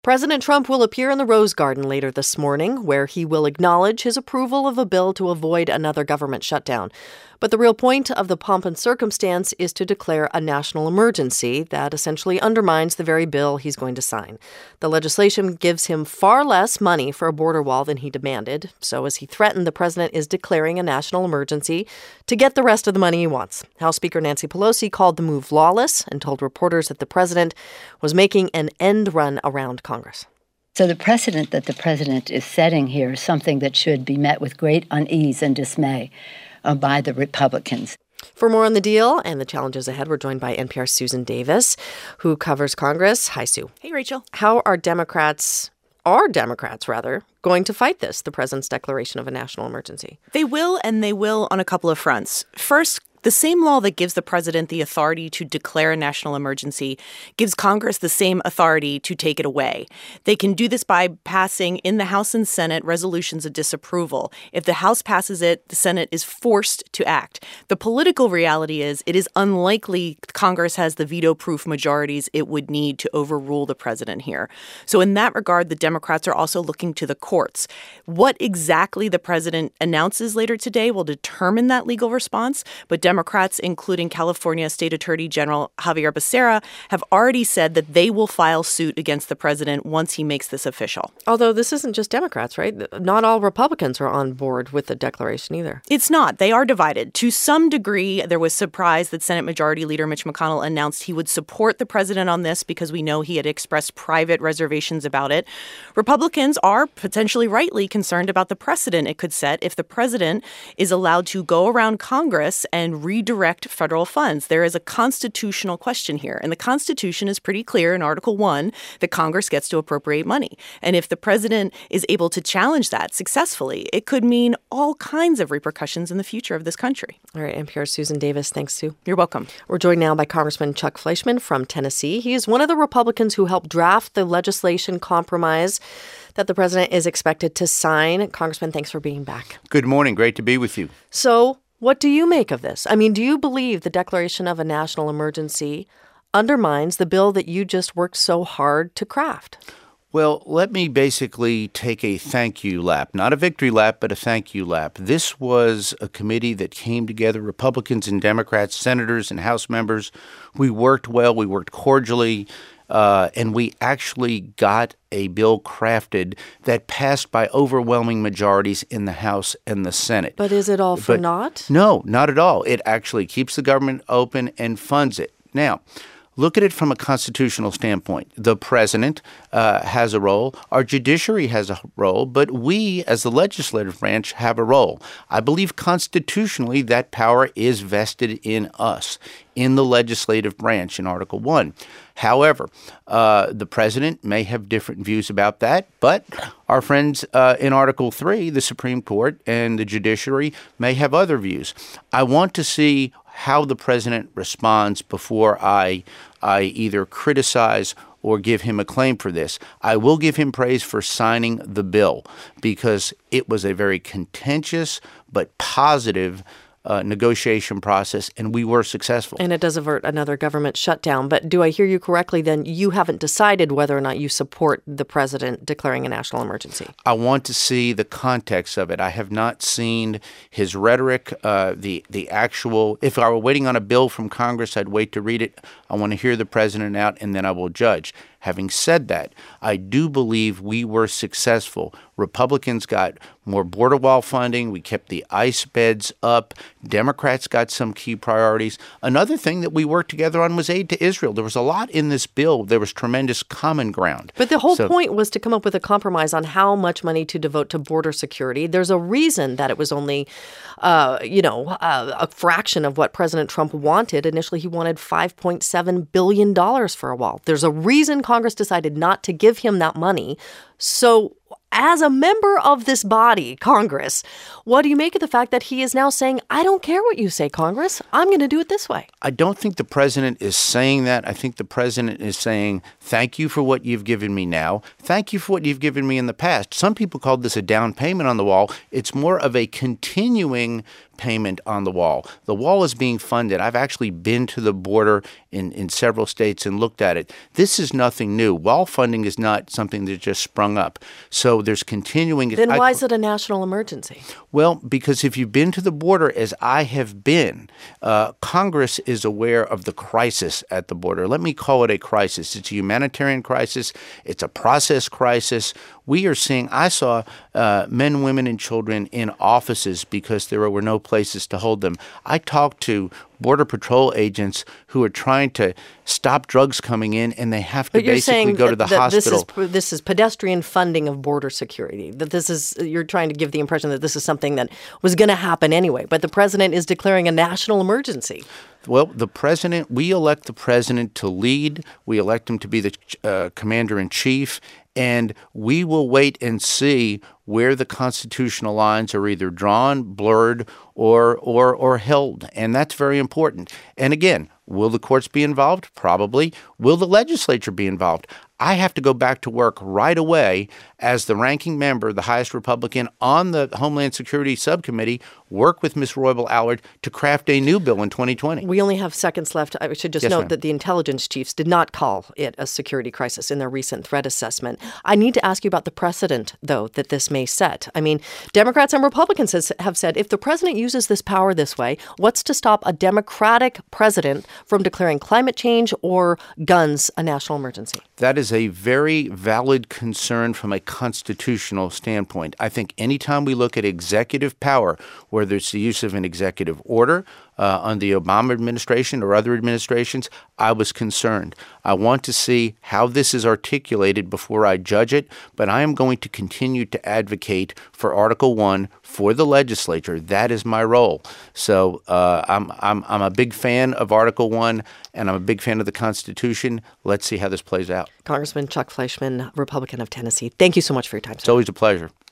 President Trump will appear in the Rose Garden later this morning, where he will acknowledge his approval of a bill to avoid another government shutdown. But the real point of the pomp and circumstance is to declare a national emergency that essentially undermines the very bill he's going to sign. The legislation gives him far less money for a border wall than he demanded. So as he threatened, the president is declaring a national emergency to get the rest of the money he wants. House Speaker Nancy Pelosi called the move lawless and told reporters that the president was making an end run around Congress. So the precedent that the president is setting here is something that should be met with great unease and dismay by the Republicans. For more on the deal and the challenges ahead, we're joined by NPR's Susan Davis, who covers Congress. Hi, Sue. Hey, Rachel. How are Democrats, going to fight this, the president's declaration of a national emergency? They will, and they will on a couple of fronts. First, the same law that gives the president the authority to declare a national emergency gives Congress the same authority to take it away. They can do this by passing in the House and Senate resolutions of disapproval. If the House passes it, the Senate is forced to act. The political reality is it is unlikely Congress has the veto-proof majorities it would need to overrule the president here. So in that regard, the Democrats are also looking to the courts. What exactly the president announces later today will determine that legal response, but Democrats, including California State Attorney General Xavier Becerra, have already said that they will file suit against the president once he makes this official. Although this isn't just Democrats, right? Not all Republicans are on board with the declaration either. It's not. They are divided. To some degree, there was surprise that Senate Majority Leader Mitch McConnell announced he would support the president on this because we know he had expressed private reservations about it. Republicans are potentially rightly concerned about the precedent it could set if the president is allowed to go around Congress and redirect federal funds. There is a constitutional question here, and the Constitution is pretty clear in Article 1 that Congress gets to appropriate money. And if the president is able to challenge that successfully, it could mean all kinds of repercussions in the future of this country. All right, NPR's Susan Davis. Thanks, Sue. You're welcome. We're joined now by Congressman Chuck Fleischmann from Tennessee. He is one of the Republicans who helped draft the legislation compromise that the president is expected to sign. Congressman, thanks for being back. Good morning. Great to be with you. So, what do you make of this? I mean, do you believe the declaration of a national emergency undermines the bill that you just worked so hard to craft? Well, let me basically take a thank you lap, not a victory lap, but a thank you lap. This was a committee that came together, Republicans and Democrats, senators and House members. We worked well, we worked cordially, and we actually got a bill crafted that passed by overwhelming majorities in the House and the Senate. But is it all for naught? No, not at all. It actually keeps the government open and funds it. Now, look at it from a constitutional standpoint. The president has a role. Our judiciary has a role. But we, as the legislative branch, have a role. I believe constitutionally that power is vested in us, in the legislative branch in Article 1. However, the president may have different views about that, but our friends in Article 3, the Supreme Court and the judiciary, may have other views. I want to see how the president responds before I either criticize or give him a claim for this. I will give him praise for signing the bill because it was a very contentious but positive negotiation process, and we were successful. And it does avert another government shutdown. But do I hear you correctly, then you haven't decided whether or not you support the president declaring a national emergency? I want to see the context of it. I have not seen his rhetoric, the actual. If I were waiting on a bill from Congress, I'd wait to read it. I want to hear the president out, and then I will judge. Having said that, I do believe we were successful. Republicans got more border wall funding. We kept the ICE beds up. Democrats got some key priorities. Another thing that we worked together on was aid to Israel. There was a lot in this bill. There was tremendous common ground. But the whole point was to come up with a compromise on how much money to devote to border security. There's a reason that it was only, a fraction of what President Trump wanted. Initially, he wanted $5.7 billion for a wall. There's a reason Congress decided not to give him that money. So as a member of this body, Congress, what do you make of the fact that he is now saying, I don't care what you say, Congress, I'm going to do it this way? I don't think the president is saying that. I think the president is saying, thank you for what you've given me now. Thank you for what you've given me in the past. Some people called this a down payment on the wall. It's more of a continuing payment on the wall. The wall is being funded. I've actually been to the border in several states and looked at it. This is nothing new. Wall funding is not something that just sprung up. So there's continuing. Then why is it a national emergency? Well, because if you've been to the border, as I have been, Congress is aware of the crisis at the border. Let me call it a crisis. It's a humanitarian crisis. It's a process crisis. We are seeing, I saw men, women, and children in offices because there were no places to hold them. I talked to Border Patrol agents who are trying to stop drugs coming in, and they have to basically go to the hospital. This is pedestrian funding of border security. That you're trying to give the impression that this is something that was going to happen anyway. But the president is declaring a national emergency. Well, we elect the president to lead. We elect him to be the commander-in-chief. And we will wait and see where the constitutional lines are either drawn, blurred, or held. And that's very important. And again, will the courts be involved? Probably. Will the legislature be involved? I have to go back to work right away as the ranking member, the highest Republican on the Homeland Security Subcommittee, work with Ms. Roybal Allard to craft a new bill in 2020. We only have seconds left. I should just note that the intelligence chiefs did not call it a security crisis in their recent threat assessment. I need to ask you about the precedent, though, that this may set. I mean, Democrats and Republicans have said if the president uses this power this way, what's to stop a Democratic president from declaring climate change or guns a national emergency? That is a very valid concern from a constitutional standpoint. I think anytime we look at executive power, whether it's the use of an executive order on the Obama administration or other administrations, I was concerned. I want to see how this is articulated before I judge it, but I am going to continue to advocate for Article 1 for the legislature. That is my role. So I'm a big fan of Article 1, and I'm a big fan of the Constitution. Let's see how this plays out. Congressman Chuck Fleischmann, Republican of Tennessee, thank you so much for your time, sir. It's always a pleasure.